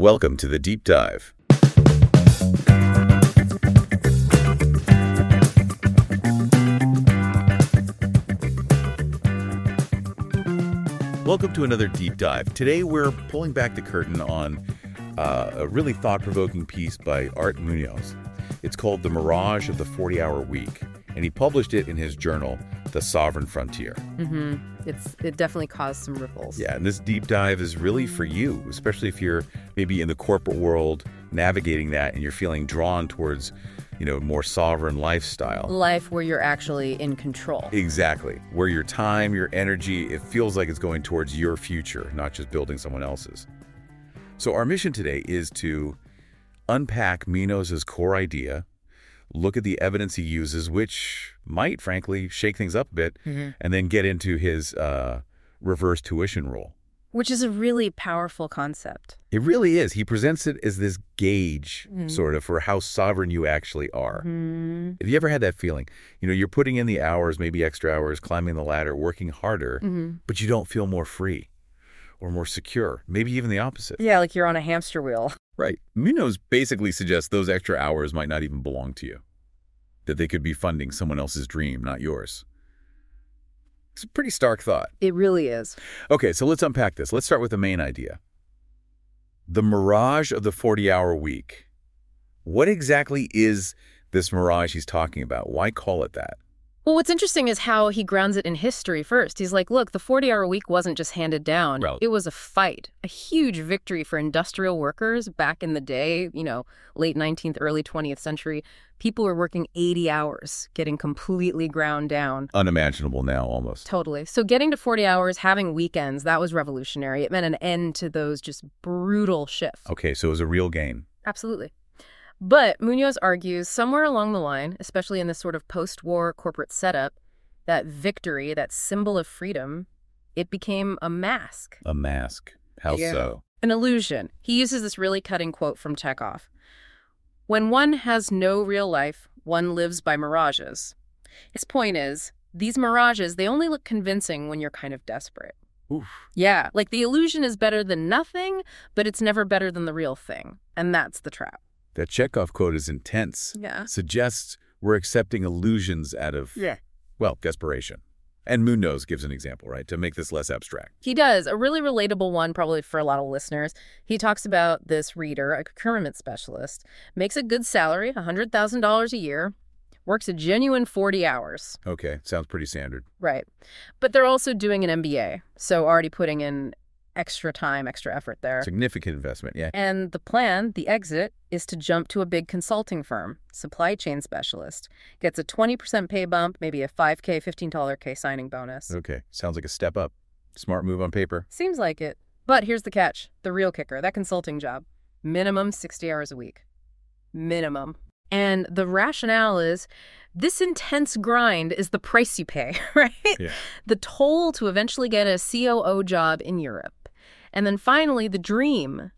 Welcome to the Deep Dive. Welcome to another Deep Dive. Today we're pulling back the curtain on a really thought-provoking piece by Art Munoz. It's called The Mirage of the 40-Hour Week, and he published it in his journal, The Sovereign Frontier. It definitely caused some ripples. Yeah, and this deep dive is really for you, especially if you're maybe in the corporate world navigating that and you're feeling drawn towards, more sovereign lifestyle. Life where you're actually in control. Exactly. Where your time, your energy, it feels like it's going towards your future, not just building someone else's. So our mission today is to unpack Munoz's core idea, look at the evidence he uses, which might, frankly, shake things up a bit, and then get into his reverse tuition rule. Which is a really powerful concept. It really is. He presents it as this gauge, sort of, for how sovereign you actually are. Have you ever had that feeling? You're putting in the hours, maybe extra hours, climbing the ladder, working harder, but you don't feel more free or more secure, maybe even the opposite. Yeah, like you're on a hamster wheel. Right. Munoz basically suggests those extra hours might not even belong to you, that they could be funding someone else's dream, not yours. It's a pretty stark thought. It really is. Okay, so let's unpack this. Let's start with the main idea. The mirage of the 40-hour week. What exactly is this mirage he's talking about? Why call it that? Well, what's interesting is how he grounds it in history first. He's like, look, the 40-hour week wasn't just handed down. Right. It was a fight, a huge victory for industrial workers back in the day, late 19th, early 20th century. People were working 80 hours, getting completely ground down. Unimaginable now, almost. Totally. So getting to 40 hours, having weekends, that was revolutionary. It meant an end to those just brutal shifts. Okay, so it was a real gain. Absolutely. But Munoz argues somewhere along the line, especially in this sort of post-war corporate setup, that victory, that symbol of freedom, it became a mask. A mask. How so? An illusion. He uses this really cutting quote from Chekhov. When one has no real life, one lives by mirages. His point is, these mirages, they only look convincing when you're kind of desperate. Oof. Yeah, like the illusion is better than nothing, but it's never better than the real thing. And that's the trap. That Chekhov quote is intense. Yeah. Suggests we're accepting illusions out of, desperation. And Munoz gives an example, right, to make this less abstract. He does. A really relatable one, probably for a lot of listeners. He talks about this reader, a procurement specialist, makes a good salary, $100,000 a year, works a genuine 40 hours. Okay, sounds pretty standard. Right. But they're also doing an MBA, so already putting in extra time, extra effort there. Significant investment, yeah. And the plan, the exit, is to jump to a big consulting firm, supply chain specialist. Gets a 20% pay bump, maybe a $5K, $15K signing bonus. Okay, sounds like a step up. Smart move on paper. Seems like it. But here's the catch, the real kicker, that consulting job. Minimum 60 hours a week. Minimum. And the rationale is this intense grind is the price you pay, right? Yeah. The toll to eventually get a COO job in Europe. And then finally, the dream.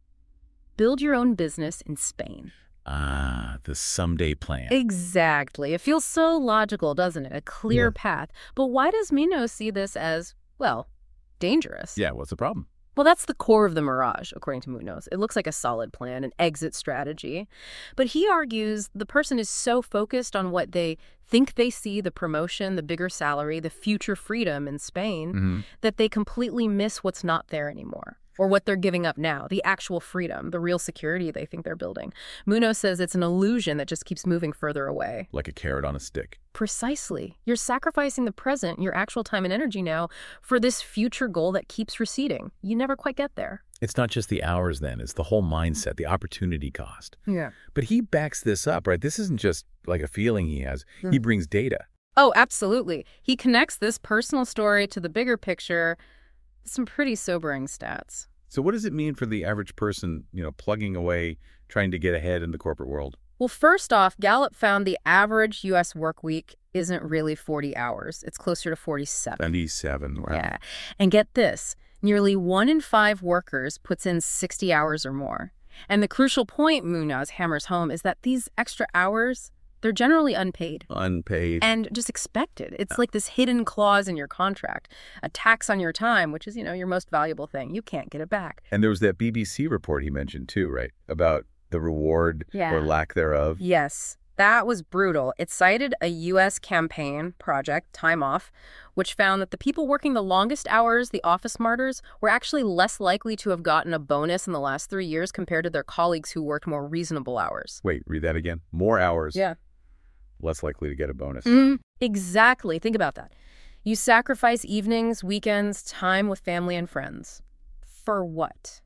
Build your own business in Spain. Ah, the someday plan. Exactly. It feels so logical, doesn't it? A clear path. But why does Munoz see this as, dangerous? Yeah, what's the problem? Well, that's the core of the mirage, according to Munoz. It looks like a solid plan, an exit strategy. But he argues the person is so focused on what they think they see, the promotion, the bigger salary, the future freedom in Spain, that they completely miss what's not there anymore, or what they're giving up now, the actual freedom, the real security they think they're building. Munoz says it's an illusion that just keeps moving further away. Like a carrot on a stick. Precisely. You're sacrificing the present, your actual time and energy now, for this future goal that keeps receding. You never quite get there. It's not just the hours then, it's the whole mindset, the opportunity cost. Yeah. But he backs this up, right? This isn't just like a feeling he has. He brings data. Oh, absolutely. He connects this personal story to the bigger picture. Some pretty sobering stats. So what does it mean for the average person, plugging away, trying to get ahead in the corporate world? Well, first off, Gallup found the average U.S. work week isn't really 40 hours. It's closer to 47. 77, wow. Yeah. And get this, nearly 1 in 5 workers puts in 60 hours or more. And the crucial point Munoz hammers home is that these extra hours, They're generally unpaid. Unpaid. And just expected. It's like this hidden clause in your contract, a tax on your time, which is, your most valuable thing. You can't get it back. And there was that BBC report he mentioned too, right? About the reward or lack thereof. Yes, that was brutal. It cited a U.S. campaign project, Time Off, which found that the people working the longest hours, the office martyrs, were actually less likely to have gotten a bonus in the last 3 years compared to their colleagues who worked more reasonable hours. Wait, read that again. More hours. Yeah. Less likely to get a bonus. Exactly. Think about that. You sacrifice evenings, weekends, time with family and friends. For what?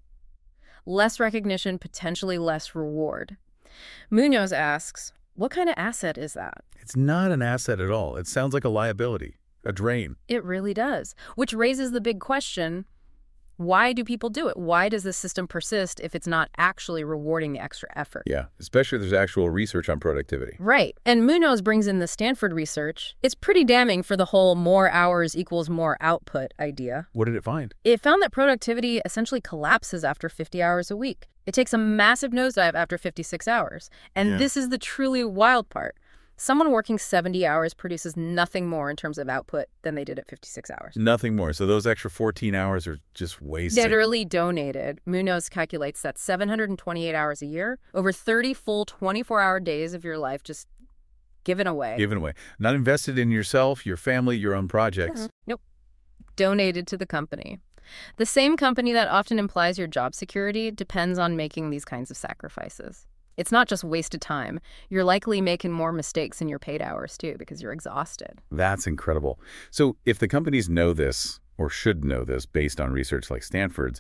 Less recognition, potentially less reward. Munoz asks, what kind of asset is that? It's not an asset at all. It sounds like a liability, a drain. It really does. Which raises the big question, why do people do it? Why does this system persist if it's not actually rewarding the extra effort? Yeah, especially if there's actual research on productivity. Right. And Munoz brings in the Stanford research. It's pretty damning for the whole more hours equals more output idea. What did it find? It found that productivity essentially collapses after 50 hours a week. It takes a massive nosedive after 56 hours. And this is the truly wild part. Someone working 70 hours produces nothing more in terms of output than they did at 56 hours. Nothing more. So those extra 14 hours are just wasted. Literally donated. Munoz calculates that 728 hours a year, over 30 full 24-hour days of your life just given away. Given away. Not invested in yourself, your family, your own projects. Nope. Donated to the company. The same company that often implies your job security depends on making these kinds of sacrifices. It's not just wasted time. You're likely making more mistakes in your paid hours, too, because you're exhausted. That's incredible. So if the companies know this, or should know this based on research like Stanford's,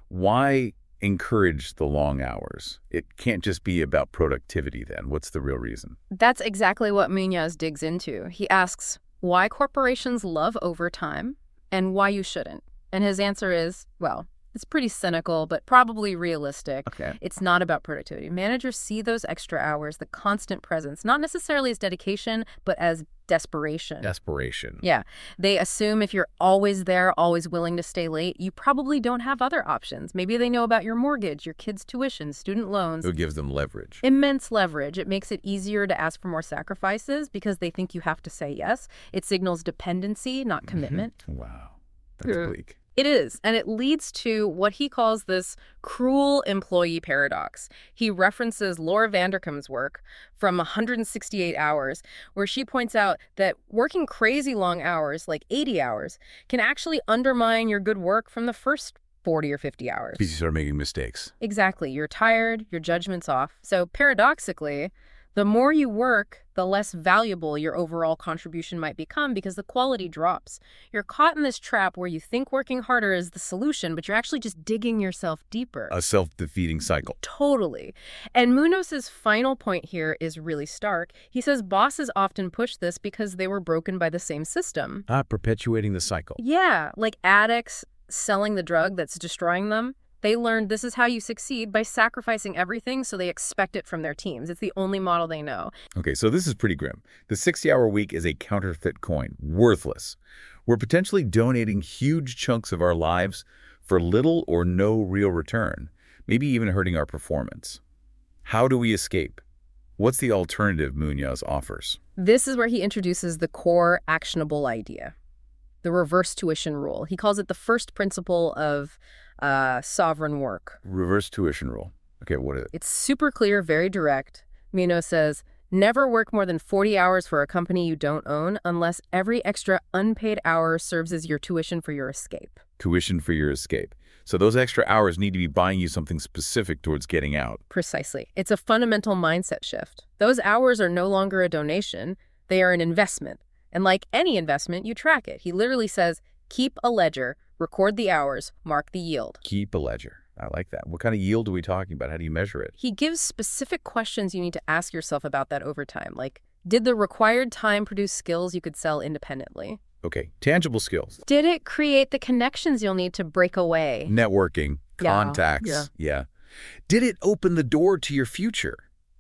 why encourage the long hours? It can't just be about productivity then. What's the real reason? That's exactly what Munoz digs into. He asks why corporations love overtime and why you shouldn't. And his answer is, well, it's pretty cynical, but probably realistic. Okay. It's not about productivity. Managers see those extra hours, the constant presence, not necessarily as dedication, but as desperation. Desperation. Yeah. They assume if you're always there, always willing to stay late, you probably don't have other options. Maybe they know about your mortgage, your kids' tuition, student loans. It gives them leverage. Immense leverage. It makes it easier to ask for more sacrifices because they think you have to say yes. It signals dependency, not commitment. Wow. That's bleak. It is, and it leads to what he calls this cruel employee paradox. He references Laura Vanderkam's work from 168 Hours, where she points out that working crazy long hours, like 80 hours, can actually undermine your good work from the first 40 or 50 hours. Because you start making mistakes. Exactly. You're tired, your judgment's off. So paradoxically, the more you work, the less valuable your overall contribution might become because the quality drops. You're caught in this trap where you think working harder is the solution, but you're actually just digging yourself deeper. A self-defeating cycle. Totally. And Munoz's final point here is really stark. He says bosses often push this because they were broken by the same system. Perpetuating the cycle. Yeah, like addicts selling the drug that's destroying them. They learned this is how you succeed by sacrificing everything, so they expect it from their teams. It's the only model they know. Okay, so this is pretty grim. The 60-hour week is a counterfeit coin, worthless. We're potentially donating huge chunks of our lives for little or no real return, maybe even hurting our performance. How do we escape? What's the alternative Munoz offers? This is where he introduces the core actionable idea, the reverse tuition rule. He calls it the first principle of sovereign work. Reverse tuition rule. Okay, what is it? It's super clear, very direct. Munoz says, never work more than 40 hours for a company you don't own unless every extra unpaid hour serves as your tuition for your escape. Tuition for your escape. So those extra hours need to be buying you something specific towards getting out. Precisely. It's a fundamental mindset shift. Those hours are no longer a donation. They are an investment. And like any investment, you track it. He literally says, keep a ledger, record the hours, mark the yield. Keep a ledger. I like that. What kind of yield are we talking about? How do you measure it? He gives specific questions you need to ask yourself about that over time, like, did the required time produce skills you could sell independently? Okay, tangible skills. Did it create the connections you'll need to break away? Networking, contacts. Yeah. Did it open the door to your future?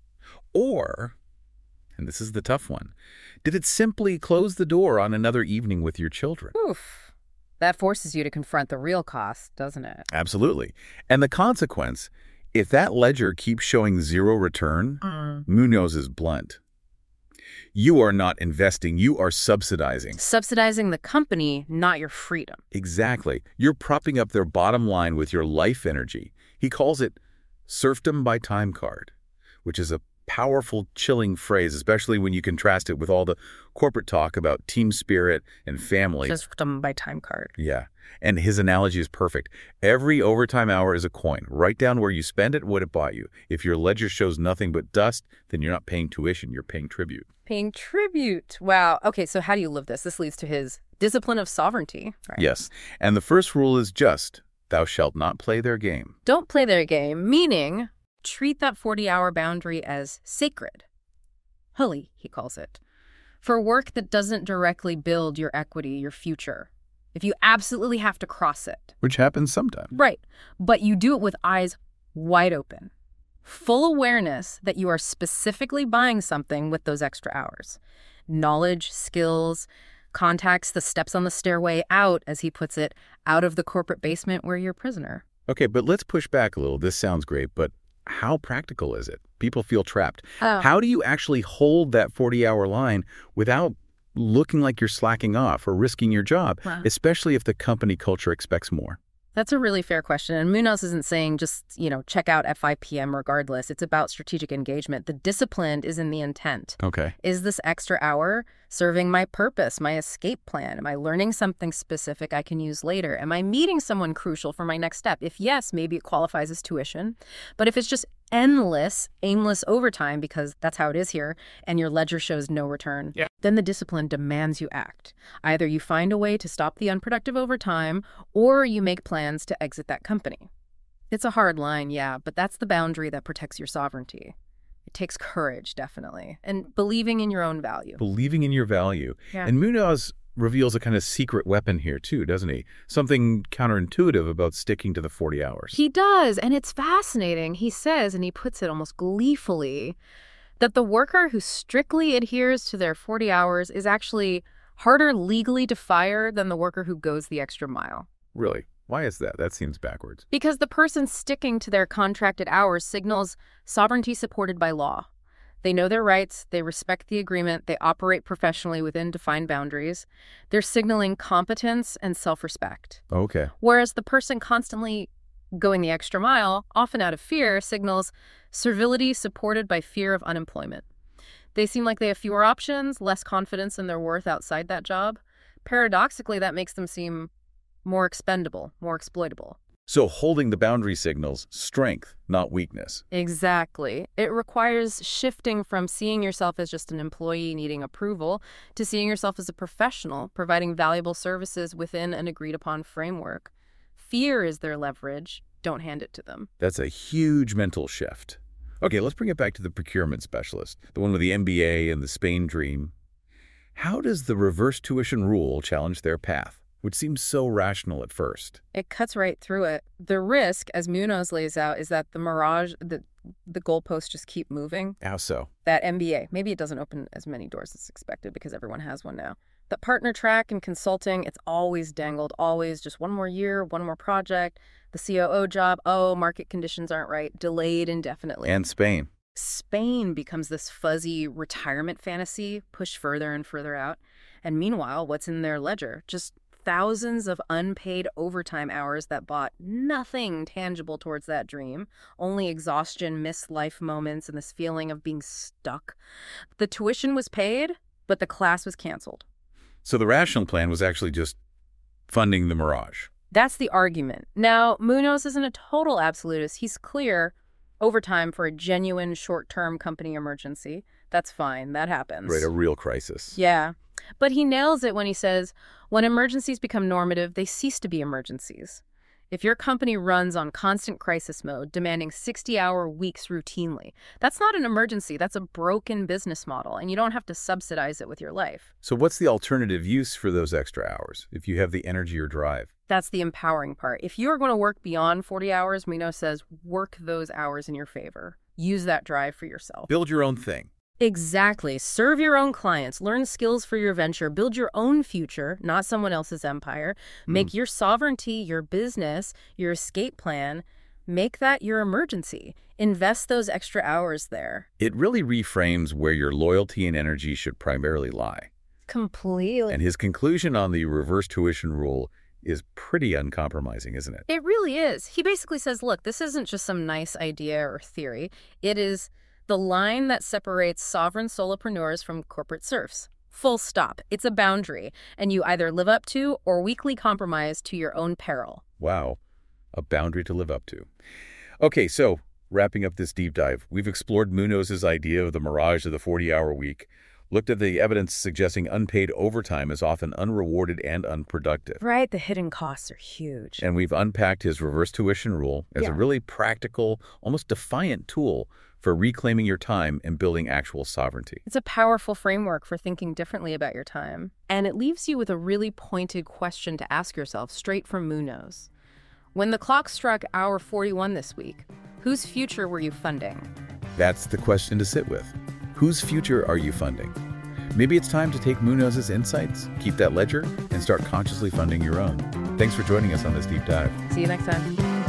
Or, and this is the tough one, did it simply close the door on another evening with your children? Oof. That forces you to confront the real cost, doesn't it? Absolutely. And the consequence, if that ledger keeps showing zero return, Munoz is blunt. You are not investing, you are subsidizing. Subsidizing the company, not your freedom. Exactly. You're propping up their bottom line with your life energy. He calls it serfdom by time card, which is a powerful, chilling phrase, especially when you contrast it with all the corporate talk about team spirit and family. Serfdom by time card. Yeah. And his analogy is perfect. Every overtime hour is a coin. Write down where you spend it, what it bought you. If your ledger shows nothing but dust, then you're not paying tuition, you're paying tribute. Paying tribute. Wow. Okay, so how do you live this? This leads to his discipline of sovereignty. Right? Yes. And the first rule is just, thou shalt not play their game. Don't play their game, meaning treat that 40-hour boundary as sacred. Holy, he calls it. For work that doesn't directly build your equity, your future. If you absolutely have to cross it. Which happens sometimes. Right. But you do it with eyes wide open. Full awareness that you are specifically buying something with those extra hours. Knowledge, skills, contacts, the steps on the stairway out, as he puts it, out of the corporate basement where you're a prisoner. Okay, but let's push back a little. This sounds great, but how practical is it? People feel trapped. How do you actually hold that 40-hour line without looking like you're slacking off or risking your job, especially if the company culture expects more? That's a really fair question. And Munoz isn't saying just, check out at 5 p.m. regardless. It's about strategic engagement. The discipline is in the intent. Okay. Is this extra hour serving my purpose, my escape plan? Am I learning something specific I can use later? Am I meeting someone crucial for my next step? If yes, maybe it qualifies as tuition. But if it's just endless, aimless overtime, because that's how it is here, and your ledger shows no return, then the discipline demands you act. Either you find a way to stop the unproductive overtime, or you make plans to exit that company. It's a hard line, yeah, but that's the boundary that protects your sovereignty. It takes courage, definitely, and believing in your own value. Believing in your value. Yeah. And Munoz reveals a kind of secret weapon here, too, doesn't he? Something counterintuitive about sticking to the 40 hours. He does, and it's fascinating. He says, and he puts it almost gleefully, that the worker who strictly adheres to their 40 hours is actually harder legally to fire than the worker who goes the extra mile. Really? Why is that? That seems backwards. Because the person sticking to their contracted hours signals sovereignty supported by law. They know their rights, they respect the agreement, they operate professionally within defined boundaries. They're signaling competence and self-respect. Okay. Whereas the person constantly going the extra mile, often out of fear, signals servility supported by fear of unemployment. They seem like they have fewer options, less confidence in their worth outside that job. Paradoxically, that makes them seem more expendable, more exploitable. So holding the boundary signals strength, not weakness. Exactly. It requires shifting from seeing yourself as just an employee needing approval to seeing yourself as a professional providing valuable services within an agreed-upon framework. Fear is their leverage. Don't hand it to them. That's a huge mental shift. Okay, let's bring it back to the procurement specialist, the one with the MBA and the Spain dream. How does the reverse tuition rule challenge their path, which seems so rational at first? It cuts right through it. The risk, as Munoz lays out, is that the mirage, the goalposts just keep moving. How so? That MBA, maybe it doesn't open as many doors as expected because everyone has one now. The partner track and consulting, it's always dangled, always just one more year, one more project. The COO job, market conditions aren't right, delayed indefinitely. And Spain. Spain becomes this fuzzy retirement fantasy, pushed further and further out. And meanwhile, what's in their ledger? Just thousands of unpaid overtime hours that bought nothing tangible towards that dream, only exhaustion, missed life moments, and this feeling of being stuck. The tuition was paid, but the class was canceled. So the rational plan was actually just funding the mirage. That's the argument. Now, Munoz isn't a total absolutist. He's clear overtime for a genuine short-term company emergency. That's fine. That happens. Right, a real crisis. Yeah. But he nails it when he says, when emergencies become normative, they cease to be emergencies. If your company runs on constant crisis mode, demanding 60-hour weeks routinely, that's not an emergency. That's a broken business model, and you don't have to subsidize it with your life. So what's the alternative use for those extra hours, if you have the energy or drive? That's the empowering part. If you're going to work beyond 40 hours, Munoz says, work those hours in your favor. Use that drive for yourself. Build your own thing. Exactly. Serve your own clients, learn skills for your venture, build your own future, not someone else's empire. Make your sovereignty, your business, your escape plan. Make that your emergency. Invest those extra hours there. It really reframes where your loyalty and energy should primarily lie. Completely. And his conclusion on the reverse tuition rule is pretty uncompromising, isn't it? It really is. He basically says, look, this isn't just some nice idea or theory. It is the line that separates sovereign solopreneurs from corporate serfs. Full stop. It's a boundary, and you either live up to or weakly compromise to your own peril. Wow, a boundary to live up to. Okay, so wrapping up this deep dive, we've explored Munoz's idea of the mirage of the 40-hour week, looked at the evidence suggesting unpaid overtime is often unrewarded and unproductive. Right, the hidden costs are huge. And we've unpacked his reverse tuition rule as a really practical, almost defiant tool for reclaiming your time and building actual sovereignty. It's a powerful framework for thinking differently about your time. And it leaves you with a really pointed question to ask yourself straight from Munoz. When the clock struck hour 41 this week, whose future were you funding? That's the question to sit with. Whose future are you funding? Maybe it's time to take Munoz's insights, keep that ledger, and start consciously funding your own. Thanks for joining us on this deep dive. See you next time.